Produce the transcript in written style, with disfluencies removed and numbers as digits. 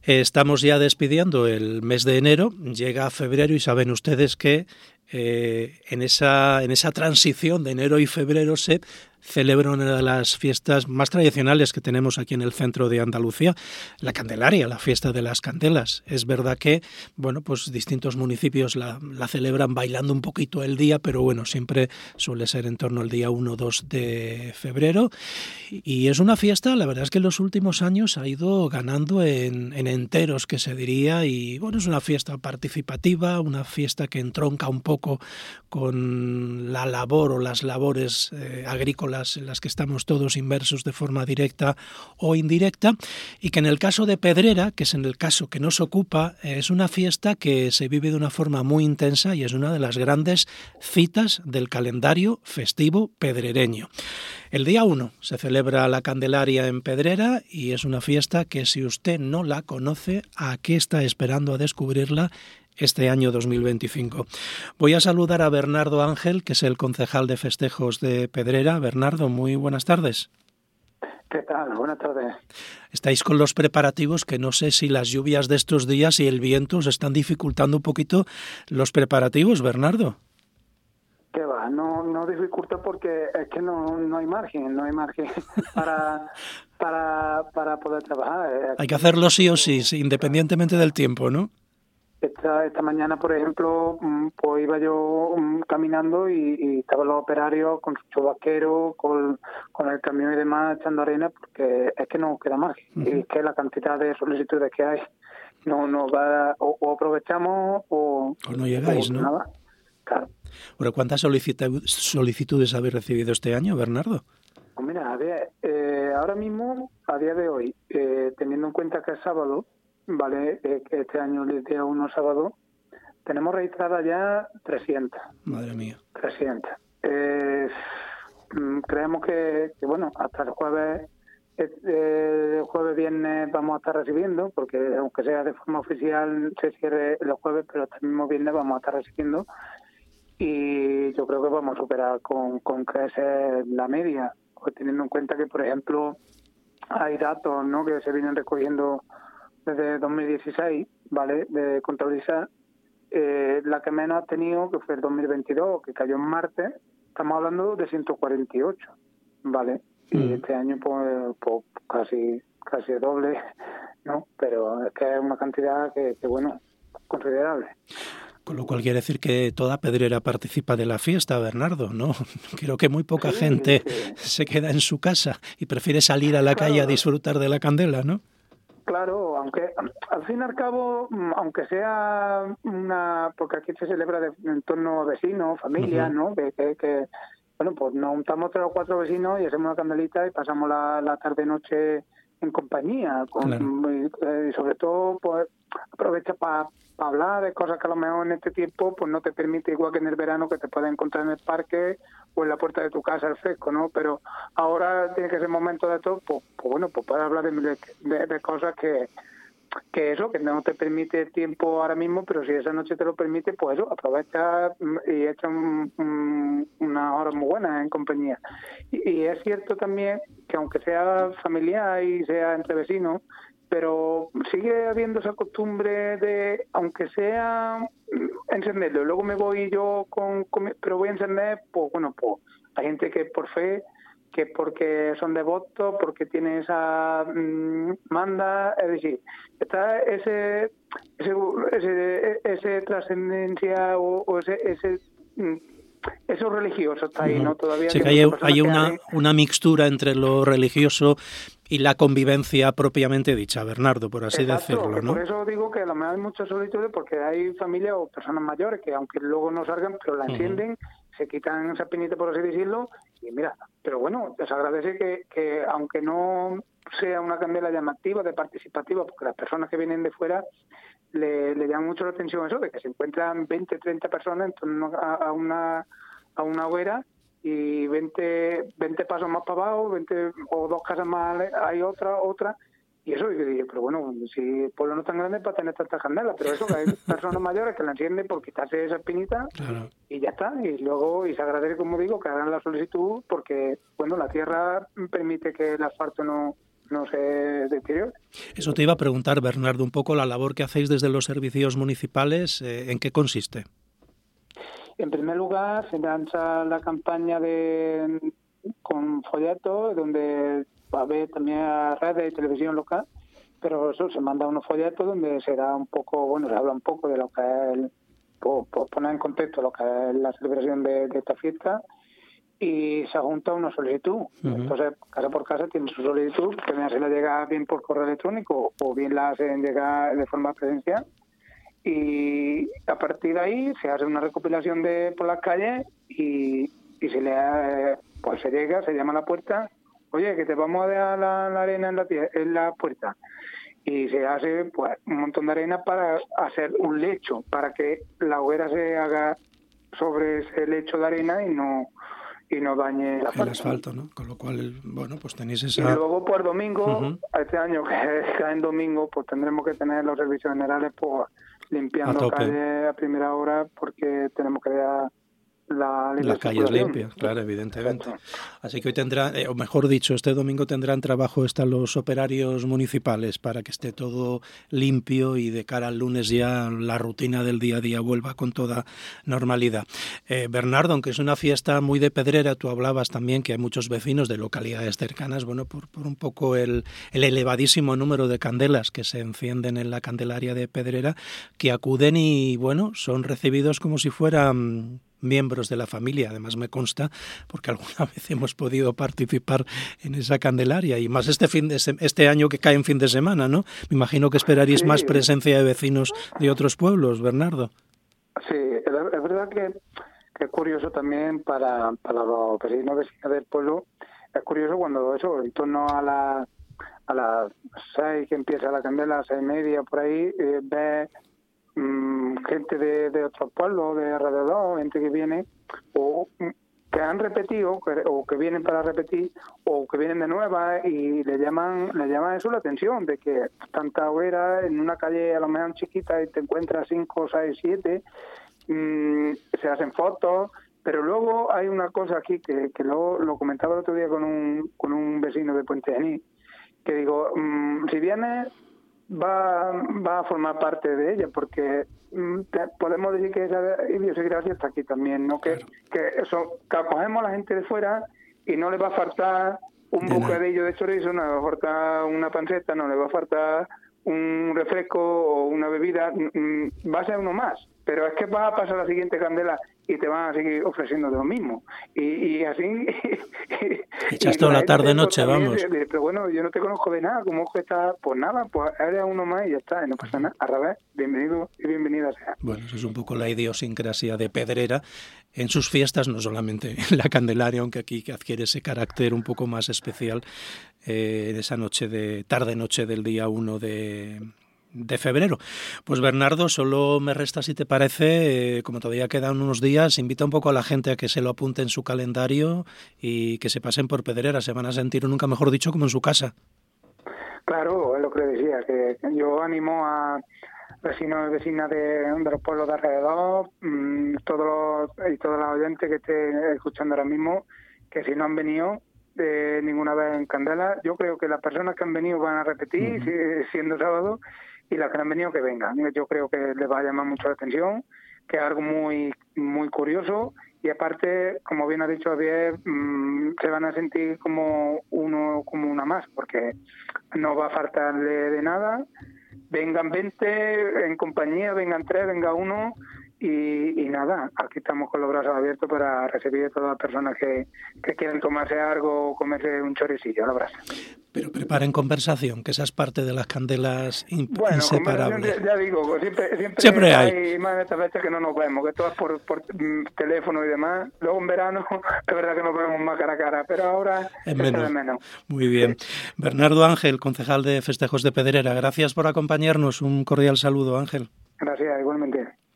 Estamos ya despidiendo el mes de enero, llega febrero y saben ustedes que en esa transición de enero y febrero se celebra una de las fiestas más tradicionales que tenemos aquí en el centro de Andalucía, la Candelaria, la fiesta de las candelas. Es verdad que, bueno, pues distintos municipios la celebran bailando un poquito el día, pero bueno, siempre suele ser en torno al día 1 o 2 de febrero. Y es una fiesta, la verdad es que en los últimos años ha ido ganando en enteros, que se diría, y bueno, es una fiesta participativa, una fiesta que entronca un poco con la labor o las labores agrícolas en las que estamos todos inmersos de forma directa o indirecta, y que en el caso de Pedrera, que es en el caso que nos ocupa, es una fiesta que se vive de una forma muy intensa y es una de las grandes citas del calendario festivo pedrereño. El día 1 se celebra la Candelaria en Pedrera y es una fiesta que, si usted no la conoce, ¿a qué está esperando a descubrirla este año 2025? Voy a saludar a Bernardo Ángel, que es el concejal de festejos de Pedrera. Bernardo, muy buenas tardes. ¿Qué tal? Buenas tardes. Estáis con los preparativos, que no sé si las lluvias de estos días y el viento os están dificultando un poquito los preparativos, Bernardo. ¿Qué va? No dificulta porque es que no hay margen para poder trabajar. Hay que hacerlo sí o sí, independientemente del tiempo, ¿no? Esta mañana, por ejemplo, pues iba yo caminando y estaban los operarios con su chubasquero, con el camión y demás echando arena, porque es que no queda margen. Y es que la cantidad de solicitudes que hay no va, o aprovechamos o no llegáis, ¿no? Nada. Claro. Bueno, ¿cuántas solicitudes habéis recibido este año, Bernardo? Pues mira, ahora mismo, a día de hoy, teniendo en cuenta que es sábado, vale, que este año el día 1 sábado, tenemos registradas ya 300. Madre mía. 300. Creemos que, bueno, hasta el jueves viernes vamos a estar recibiendo, porque aunque sea de forma oficial se cierre los jueves, pero hasta el mismo viernes vamos a estar recibiendo. Y yo creo que vamos a superar con creces la media, pues teniendo en cuenta que, por ejemplo, hay datos, ¿no?, que se vienen recogiendo desde 2016, ¿vale?, de contabilizar. La que menos ha tenido, que fue el 2022, que cayó en martes, estamos hablando de 148, ¿vale? Y este año pues casi doble, ¿no? Pero es que es una cantidad que bueno, considerable. Con lo cual quiere decir que toda Pedrera participa de la fiesta, Bernardo, ¿no? Creo que muy poca gente se queda en su casa y prefiere salir a la calle a disfrutar de la candela, ¿no? Claro, aunque al fin y al cabo, aunque sea porque aquí se celebra en torno a vecinos, familias, ¿no? Que bueno, pues nos juntamos 3 o 4 vecinos y hacemos una candelita y pasamos la tarde-noche en compañía, y sobre todo pues aprovecha para hablar de cosas que a lo mejor en este tiempo pues no te permite, igual que en el verano, que te puedes encontrar en el parque o en la puerta de tu casa al fresco, ¿no? Pero ahora tiene que ser momento de todo, pues bueno, pues puedes hablar de cosas que no te permite el tiempo ahora mismo, pero si esa noche te lo permite, pues eso, aprovecha y echa unas horas muy buenas en compañía. Y es cierto también que aunque sea familiar y sea entre vecinos, pero sigue habiendo esa costumbre de, aunque sea encenderlo, luego me voy yo pero voy a encender, pues bueno, pues hay gente que por fe, que porque son devotos, porque tienen esa manda, es decir, está ese trascendencia o eso religioso está ahí, ¿no? Todavía sí, que hay una mixtura entre lo religioso y la convivencia propiamente dicha, Bernardo, por así decirlo, ¿no? Por eso digo que a lo mejor hay muchas solicitudes, porque hay familias o personas mayores que, aunque luego no salgan, pero la encienden, se quitan esa pinita, por así decirlo, y mira, pero bueno, les agradece que aunque no sea una candela llamativa, de participativa, porque las personas que vienen de fuera le llaman mucho la atención eso, de que se encuentran 20, 30 personas en torno a una hoguera, y 20 pasos más para abajo, 20 o 2 casas más hay otra, y eso, y dije, pero bueno, si el pueblo no es tan grande para tener tantas candelas, pero eso, que hay personas mayores que la encienden por quitarse esa espinita, claro, y ya está, y luego, y se agradece, como digo, que hagan la solicitud, porque, bueno, la tierra permite que el asfalto no no se deteriore. Eso te iba a preguntar, Bernardo, un poco la labor que hacéis desde los servicios municipales, ¿en qué consiste? En primer lugar, se lanza la campaña con folletos, donde va a haber también redes y televisión local, pero eso, se manda unos folletos donde se da un poco, se habla un poco de lo que es, por poner en contexto lo que es la celebración de esta fiesta, y se junta una solicitud. Uh-huh. Entonces, casa por casa tiene su solicitud, que bien se la llega bien por correo electrónico o bien la hacen llegar de forma presencial. Y a partir de ahí se hace una recopilación por las calles y se llega, se llama a la puerta, oye, que te vamos a dejar la arena en la puerta. Y se hace pues un montón de arena para hacer un lecho, para que la hoguera se haga sobre ese lecho de arena y no dañe el asfalto, ¿no? Con lo cual, pues tenéis esa... Y luego por domingo, uh-huh, este año que cae en domingo, pues tendremos que tener los servicios generales pues limpiando calles a primera hora, porque tenemos que dar las calles limpias, claro, evidentemente. Exacto. Así que hoy tendrán, o mejor dicho, este domingo tendrán trabajo los operarios municipales para que esté todo limpio y de cara al lunes ya la rutina del día a día vuelva con toda normalidad. Bernardo, aunque es una fiesta muy de Pedrera, tú hablabas también que hay muchos vecinos de localidades cercanas, por un poco el elevadísimo número de candelas que se encienden en la Candelaria de Pedrera, que acuden y, son recibidos como si fueran miembros de la familia. Además me consta, porque alguna vez hemos podido participar en esa Candelaria, y más este año que cae en fin de semana, ¿no? Me imagino que esperaríais más presencia de vecinos de otros pueblos, Bernardo. Sí, es verdad que es curioso también para los vecinos del pueblo. Es curioso cuando en torno a las 6 que empieza la candela, 6:30 por ahí, ves gente de otros pueblos de alrededor, gente que viene o que han repetido o que vienen para repetir o que vienen de nueva, y le llaman eso la atención, de que tanta hoguera en una calle a lo mejor chiquita y te encuentras 5, 6, 7, se hacen fotos. Pero luego hay una cosa aquí que lo comentaba el otro día con un vecino de Puente Genil, que digo, si vienes va a formar parte de ella, porque podemos decir que esa idiosincrasia está aquí también, ¿no? Que acogemos a la gente de fuera y no le va a faltar un bocadillo de chorizo, no le va a faltar una panceta, no le va a faltar un refresco o una bebida, va a ser uno más, pero es que vas a pasar a la siguiente candela y te van a seguir ofreciendo de lo mismo, y así echas toda la tarde noche, vamos. Pero bueno, yo no te conozco de nada, como que está, pues nada, pues eres uno más y ya está, y no pasa nada, al revés, bienvenido y bienvenida sea. Bueno, eso es un poco la idiosincrasia de Pedrera en sus fiestas, no solamente en la Candelaria, aunque aquí que adquiere ese carácter un poco más especial en esa tarde-noche del día 1 de febrero. Pues Bernardo, solo me resta, si te parece, como todavía quedan unos días, invita un poco a la gente a que se lo apunte en su calendario y que se pasen por Pedrera. Se van a sentir, nunca mejor dicho, como en su casa. Claro, es lo que le decía, que yo animo a vecinos y vecinas de los pueblos de alrededor, todas las oyentes que estén escuchando ahora mismo, que si no han venido ninguna vez en Candela, yo creo que las personas que han venido van a repetir, siendo sábado, y las que han venido que vengan. Yo creo que les va a llamar mucho la atención, que es algo muy muy curioso, y aparte, como bien ha dicho Javier, se van a sentir como una más, porque no va a faltarle de nada. Vengan 20 en compañía, vengan 3, venga 1, y nada, aquí estamos con los brazos abiertos para recibir a todas las personas que quieran tomarse algo o comerse un choricillo a la brasa. Pero preparen conversación, que esa es parte de las candelas inseparables. Ya digo, siempre hay más de estas veces que no nos vemos, que todo es por teléfono y demás. Luego en verano es verdad que nos vemos más cara a cara, pero ahora es menos. Muy bien. Sí. Bernardo Ángel, concejal de Festejos de Pedrera, gracias por acompañarnos. Un cordial saludo, Ángel. Gracias, igualmente.